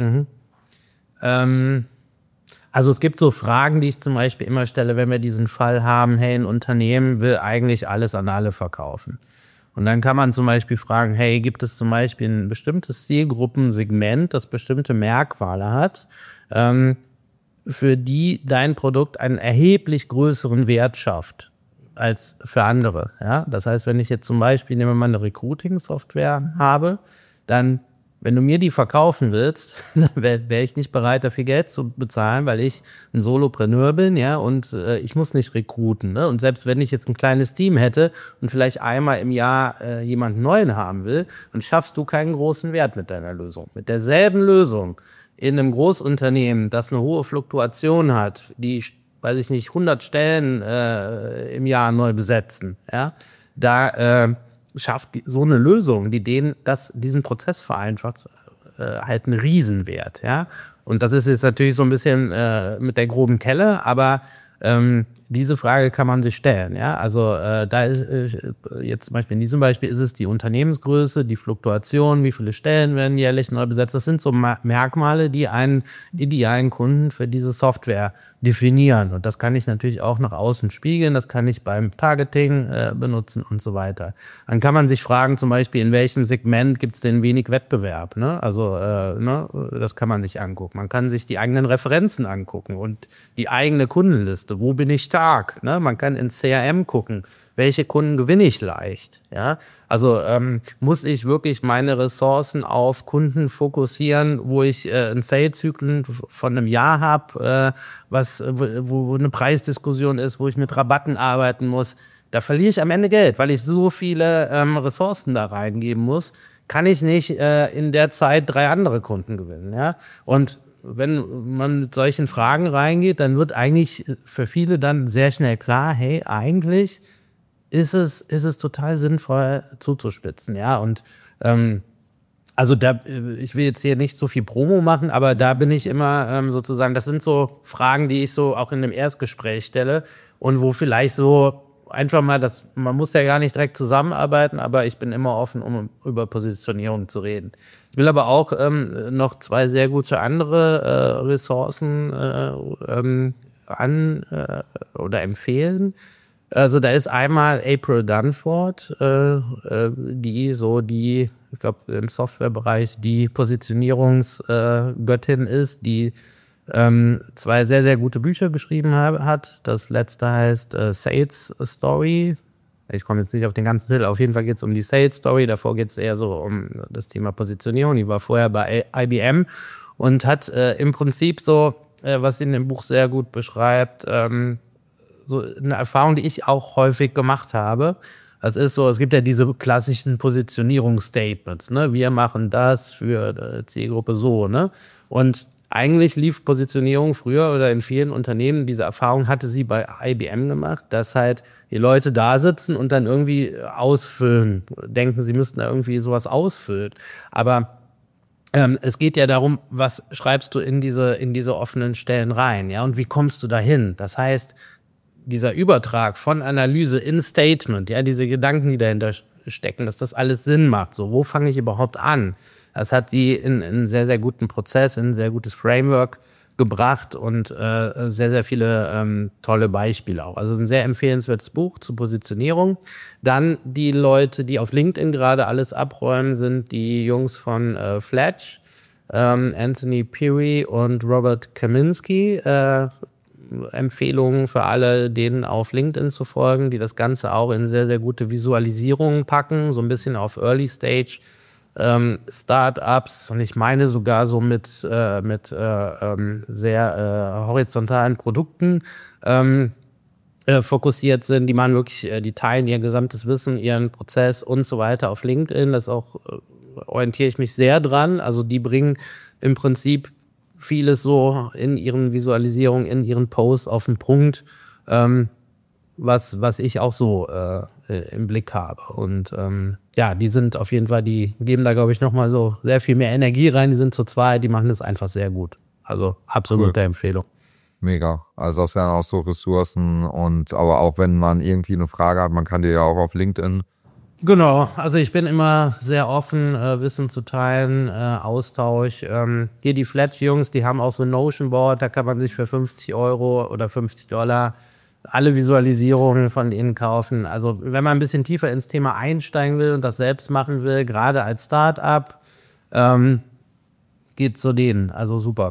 Also es gibt so Fragen, die ich zum Beispiel immer stelle, wenn wir diesen Fall haben, hey, ein Unternehmen will eigentlich alles an alle verkaufen. Und dann kann man zum Beispiel fragen, hey, gibt es zum Beispiel ein bestimmtes Zielgruppensegment, das bestimmte Merkmale hat, für die dein Produkt einen erheblich größeren Wert schafft als für andere. Ja? Das heißt, wenn ich jetzt zum Beispiel, nehmen wir mal eine Recruiting-Software habe, dann, wenn du mir die verkaufen willst, dann wäre ich nicht bereit, dafür Geld zu bezahlen, weil ich ein Solopreneur bin, ja, und ich muss nicht recruiten. Ne? Und selbst wenn ich jetzt ein kleines Team hätte und vielleicht einmal im Jahr jemanden Neuen haben will, dann schaffst du keinen großen Wert mit deiner Lösung. Mit derselben Lösung in einem Großunternehmen, das eine hohe Fluktuation hat, die, weiß ich nicht, 100 Stellen im Jahr neu besetzen, ja, da schafft so eine Lösung, die diesen Prozess vereinfacht, halt einen Riesenwert, ja. Und das ist jetzt natürlich so ein bisschen mit der groben Kelle, aber diese Frage kann man sich stellen, ja. Also da ist jetzt zum Beispiel in diesem Beispiel ist es die Unternehmensgröße, die Fluktuation, wie viele Stellen werden jährlich neu besetzt. Das sind so Merkmale, die einen idealen Kunden für diese Software definieren. Und das kann ich natürlich auch nach außen spiegeln, das kann ich beim Targeting benutzen und so weiter. Dann kann man sich fragen, zum Beispiel, in welchem Segment gibt es denn wenig Wettbewerb? Ne? Also das kann man sich angucken. Man kann sich die eigenen Referenzen angucken und die eigene Kundenliste. Wo bin ich stark? Ne? Man kann ins CRM gucken. Welche Kunden gewinne ich leicht? Ja, also muss ich wirklich meine Ressourcen auf Kunden fokussieren, wo ich einen Sales-Zyklus von einem Jahr habe, wo eine Preisdiskussion ist, wo ich mit Rabatten arbeiten muss. Da verliere ich am Ende Geld, weil ich so viele Ressourcen da reingeben muss. Kann ich nicht in der Zeit 3 andere Kunden gewinnen. Ja, und wenn man mit solchen Fragen reingeht, dann wird eigentlich für viele dann sehr schnell klar, hey, eigentlich ist es total sinnvoll zuzuspitzen, ja, und also ich will jetzt hier nicht so viel Promo machen, aber da bin ich immer sozusagen, das sind so Fragen, die ich so auch in dem Erstgespräch stelle und wo vielleicht so einfach mal, man muss ja gar nicht direkt zusammenarbeiten, aber ich bin immer offen, um über Positionierung zu reden. Ich will aber auch noch 2 sehr gute andere Ressourcen oder empfehlen. Also da ist einmal April Dunford, die ich glaube im Softwarebereich die Positionierungsgöttin ist, die 2 sehr, sehr gute Bücher geschrieben hat. Das letzte heißt Sales Story. Ich komme jetzt nicht auf den ganzen Titel, auf jeden Fall geht es um die Sales Story. Davor geht es eher so um das Thema Positionierung. Die war vorher bei IBM und hat im Prinzip so, was sie in dem Buch sehr gut beschreibt, so eine Erfahrung, die ich auch häufig gemacht habe. Das ist so, es gibt ja diese klassischen Positionierungsstatements, ne? Wir machen das für Zielgruppe so, ne? Und eigentlich lief Positionierung früher oder in vielen Unternehmen, diese Erfahrung hatte sie bei IBM gemacht, dass halt die Leute da sitzen und dann irgendwie ausfüllen, denken, sie müssten da irgendwie sowas ausfüllen. Aber es geht ja darum, was schreibst du in diese offenen Stellen rein, ja? Und wie kommst du dahin? Das heißt, dieser Übertrag von Analyse in Statement, ja, diese Gedanken, die dahinter stecken, dass das alles Sinn macht. So, wo fange ich überhaupt an? Das hat sie in einen sehr, sehr guten Prozess, in ein sehr gutes Framework gebracht und sehr, sehr viele tolle Beispiele auch. Also ein sehr empfehlenswertes Buch zur Positionierung. Dann die Leute, die auf LinkedIn gerade alles abräumen, sind die Jungs von Fletch, Anthony Peary und Robert Kaminski. Empfehlungen für alle, denen auf LinkedIn zu folgen, die das Ganze auch in sehr, sehr gute Visualisierungen packen, so ein bisschen auf Early Stage Startups und ich meine sogar so mit sehr horizontalen Produkten fokussiert sind, die machen wirklich, die teilen ihr gesamtes Wissen, ihren Prozess und so weiter auf LinkedIn. Das auch orientiere ich mich sehr dran. Also die bringen im Prinzip vieles so in ihren Visualisierungen, in ihren Posts auf den Punkt, was ich auch so im Blick habe. Und ja, die sind auf jeden Fall, die geben da, glaube ich, nochmal so sehr viel mehr Energie rein. Die sind zu zweit, die machen das einfach sehr gut. Also absolute Empfehlung. Mega. Also das wären auch so Ressourcen und aber auch wenn man irgendwie eine Frage hat, man kann dir ja auch auf LinkedIn. Genau, also ich bin immer sehr offen, Wissen zu teilen, Austausch. Hier die Fletch-Jungs, die haben auch so ein Notion-Board, da kann man sich für 50 € oder $50 alle Visualisierungen von ihnen kaufen. Also wenn man ein bisschen tiefer ins Thema einsteigen will und das selbst machen will, gerade als Start-up, geht zu denen. Also super.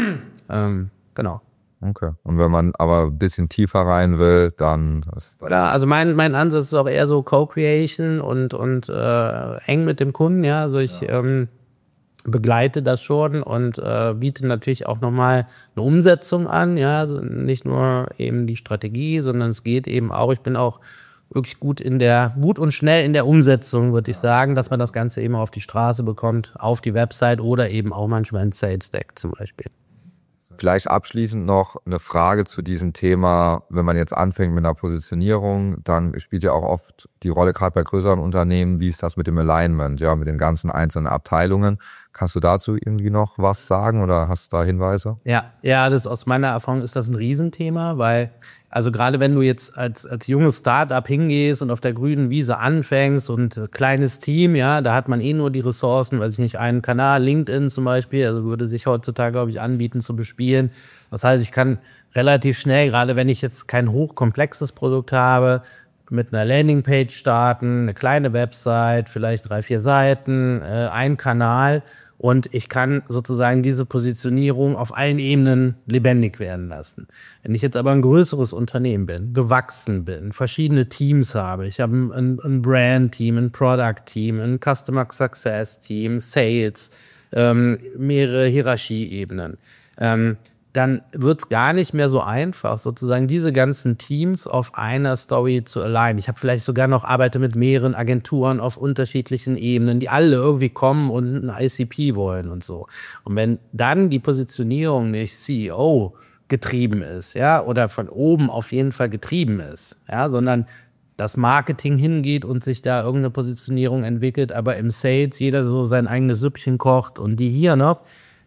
Genau. Okay. Und wenn man aber ein bisschen tiefer rein will, dann... Also mein Ansatz ist auch eher so Co-Creation und eng mit dem Kunden, ja. Also ich begleite das schon und biete natürlich auch nochmal eine Umsetzung an, ja. Also nicht nur eben die Strategie, sondern es geht eben auch, ich bin auch wirklich gut und schnell in der Umsetzung, würde ich sagen, dass man das Ganze eben auf die Straße bekommt, auf die Website oder eben auch manchmal in Sales Deck zum Beispiel. Vielleicht abschließend noch eine Frage zu diesem Thema, wenn man jetzt anfängt mit einer Positionierung, dann spielt ja auch oft die Rolle, gerade bei größeren Unternehmen, wie ist das mit dem Alignment, ja, mit den ganzen einzelnen Abteilungen. Kannst du dazu irgendwie noch was sagen oder hast du da Hinweise? Ja, das aus meiner Erfahrung ist das ein Riesenthema, weil also gerade wenn du jetzt als junges Start-up hingehst und auf der grünen Wiese anfängst und kleines Team, ja, da hat man eh nur die Ressourcen, weiß ich nicht, einen Kanal, LinkedIn zum Beispiel, also würde sich heutzutage, glaube ich, anbieten zu bespielen. Das heißt, ich kann relativ schnell, gerade wenn ich jetzt kein hochkomplexes Produkt habe, mit einer Landingpage starten, eine kleine Website, vielleicht 3, 4 Seiten, ein Kanal. Und ich kann sozusagen diese Positionierung auf allen Ebenen lebendig werden lassen. Wenn ich jetzt aber ein größeres Unternehmen bin, gewachsen bin, verschiedene Teams habe, ich habe ein Brand-Team, ein Product-Team, ein Customer Success-Team, Sales, mehrere Hierarchieebenen, dann wird es gar nicht mehr so einfach, sozusagen diese ganzen Teams auf einer Story zu alignen. Ich habe vielleicht sogar noch arbeite mit mehreren Agenturen auf unterschiedlichen Ebenen, die alle irgendwie kommen und ein ICP wollen und so. Und wenn dann die Positionierung nicht CEO getrieben ist, ja, oder von oben auf jeden Fall getrieben ist, ja, sondern das Marketing hingeht und sich da irgendeine Positionierung entwickelt, aber im Sales jeder so sein eigenes Süppchen kocht und die hier noch,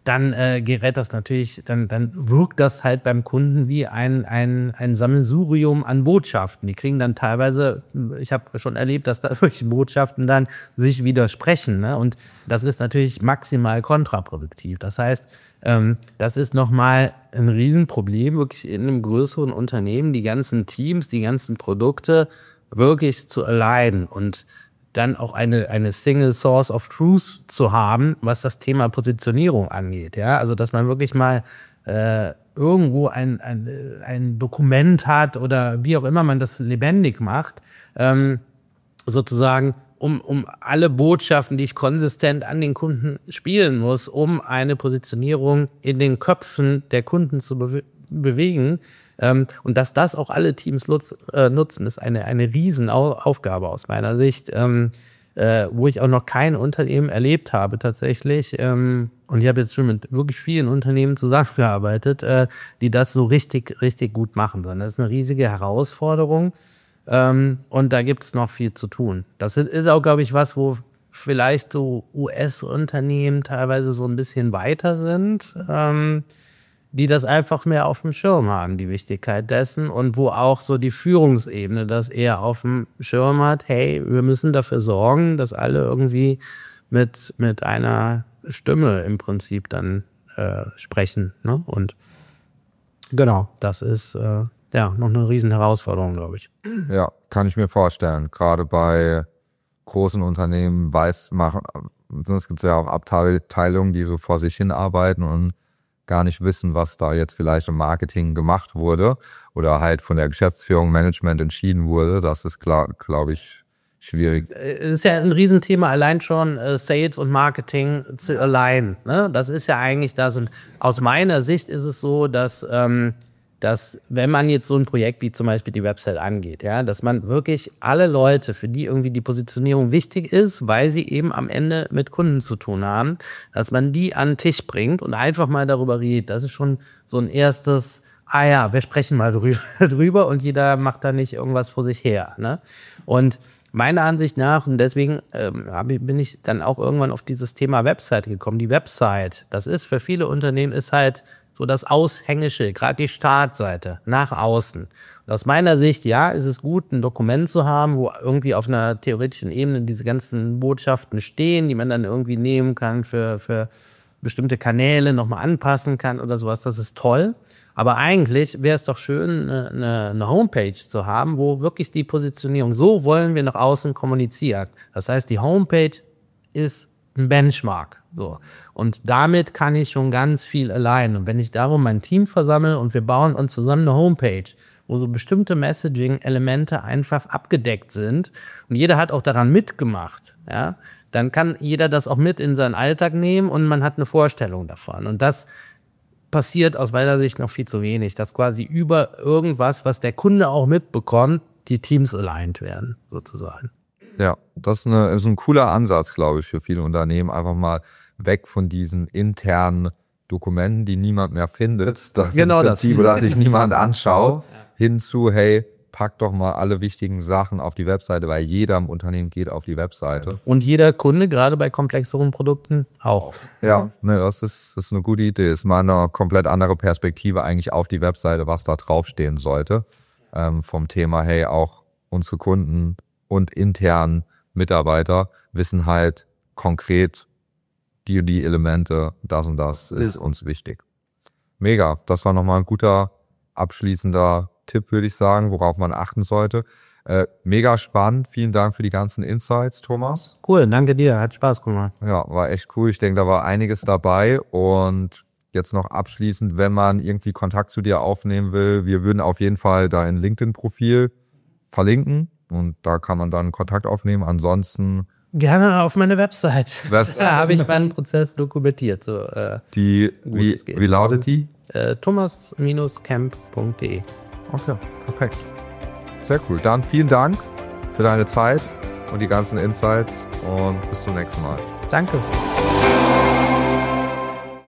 dann gerät das natürlich, dann wirkt das halt beim Kunden wie ein Sammelsurium an Botschaften. Die kriegen dann teilweise, ich habe schon erlebt, dass da wirklich Botschaften dann sich widersprechen, ne? Und das ist natürlich maximal kontraproduktiv. Das heißt, das ist nochmal ein Riesenproblem, wirklich in einem größeren Unternehmen, die ganzen Teams, die ganzen Produkte wirklich zu alignen und dann auch eine Single Source of Truth zu haben, was das Thema Positionierung angeht. Ja, also dass man wirklich mal irgendwo ein Dokument hat oder wie auch immer man das lebendig macht, sozusagen, um alle Botschaften, die ich konsistent an den Kunden spielen muss, um eine Positionierung in den Köpfen der Kunden zu bewegen. Und dass das auch alle Teams nutzen, ist eine Riesenaufgabe aus meiner Sicht, wo ich auch noch kein Unternehmen erlebt habe tatsächlich. Und ich habe jetzt schon mit wirklich vielen Unternehmen zusammengearbeitet, die das so richtig, richtig gut machen. Das ist eine riesige Herausforderung. Und da gibt es noch viel zu tun. Das ist auch, glaube ich, was, wo vielleicht so US-Unternehmen teilweise so ein bisschen weiter sind, die das einfach mehr auf dem Schirm haben, die Wichtigkeit dessen, und wo auch so die Führungsebene das eher auf dem Schirm hat, hey, wir müssen dafür sorgen, dass alle irgendwie mit einer Stimme im Prinzip dann sprechen, ne? Und genau, das ist noch eine riesen Herausforderung, glaube ich. Ja, kann ich mir vorstellen. Gerade bei großen Unternehmen es gibt ja auch Abteilungen, die so vor sich hin arbeiten und gar nicht wissen, was da jetzt vielleicht im Marketing gemacht wurde oder halt von der Geschäftsführung, Management entschieden wurde. Das ist, glaube ich, schwierig. Es ist ja ein Riesenthema, allein schon Sales und Marketing zu alignen, ne? Das ist ja eigentlich das. Und aus meiner Sicht ist es so, dass wenn man jetzt so ein Projekt wie zum Beispiel die Website angeht, ja, dass man wirklich alle Leute, für die irgendwie die Positionierung wichtig ist, weil sie eben am Ende mit Kunden zu tun haben, dass man die an den Tisch bringt und einfach mal darüber redet. Das ist schon so ein erstes, wir sprechen mal drüber und jeder macht da nicht irgendwas vor sich her, ne? Und meiner Ansicht nach, und deswegen bin ich dann auch irgendwann auf dieses Thema Website gekommen. Die Website, das ist für viele Unternehmen, ist halt so das Aushängeschild, gerade die Startseite nach außen. Und aus meiner Sicht, ja, ist es gut, ein Dokument zu haben, wo irgendwie auf einer theoretischen Ebene diese ganzen Botschaften stehen, die man dann irgendwie nehmen kann für bestimmte Kanäle, nochmal anpassen kann oder sowas. Das ist toll. Aber eigentlich wäre es doch schön, eine Homepage zu haben, wo wirklich die Positionierung, so wollen wir nach außen kommunizieren. Das heißt, die Homepage ist ein Benchmark. So. Und damit kann ich schon ganz viel allein. Und wenn ich darum mein Team versammle und wir bauen uns zusammen eine Homepage, wo so bestimmte Messaging-Elemente einfach abgedeckt sind und jeder hat auch daran mitgemacht, ja, dann kann jeder das auch mit in seinen Alltag nehmen und man hat eine Vorstellung davon. Und das passiert aus meiner Sicht noch viel zu wenig, dass quasi über irgendwas, was der Kunde auch mitbekommt, die Teams aligned werden, sozusagen. Ja, das ist ein cooler Ansatz, glaube ich, für viele Unternehmen. Einfach mal weg von diesen internen Dokumenten, die niemand mehr findet. Das genau das. Dass sich niemand anschaut, hin zu, hey, pack doch mal alle wichtigen Sachen auf die Webseite, weil jeder im Unternehmen geht auf die Webseite. Und jeder Kunde, gerade bei komplexeren Produkten, auch. Ja, das ist eine gute Idee. Das ist mal eine komplett andere Perspektive eigentlich auf die Webseite, was da draufstehen sollte. Vom Thema, hey, auch unsere Kunden und internen Mitarbeiter wissen halt konkret, die Elemente, das und das ist uns wichtig. Mega, das war nochmal ein guter abschließender Tipp, würde ich sagen, worauf man achten sollte. Mega spannend, vielen Dank für die ganzen Insights, Thomas. Cool, danke dir, hat Spaß gemacht. Ja, war echt cool, ich denke, da war einiges dabei. Und jetzt noch abschließend, wenn man irgendwie Kontakt zu dir aufnehmen will, wir würden auf jeden Fall dein LinkedIn-Profil verlinken. Und da kann man dann Kontakt aufnehmen. Ansonsten gerne auf meine Website. Da habe ich meinen Prozess dokumentiert. So, wie lautet die? thomas-camp.de. Okay, perfekt. Sehr cool. Dann vielen Dank für deine Zeit und die ganzen Insights und bis zum nächsten Mal. Danke.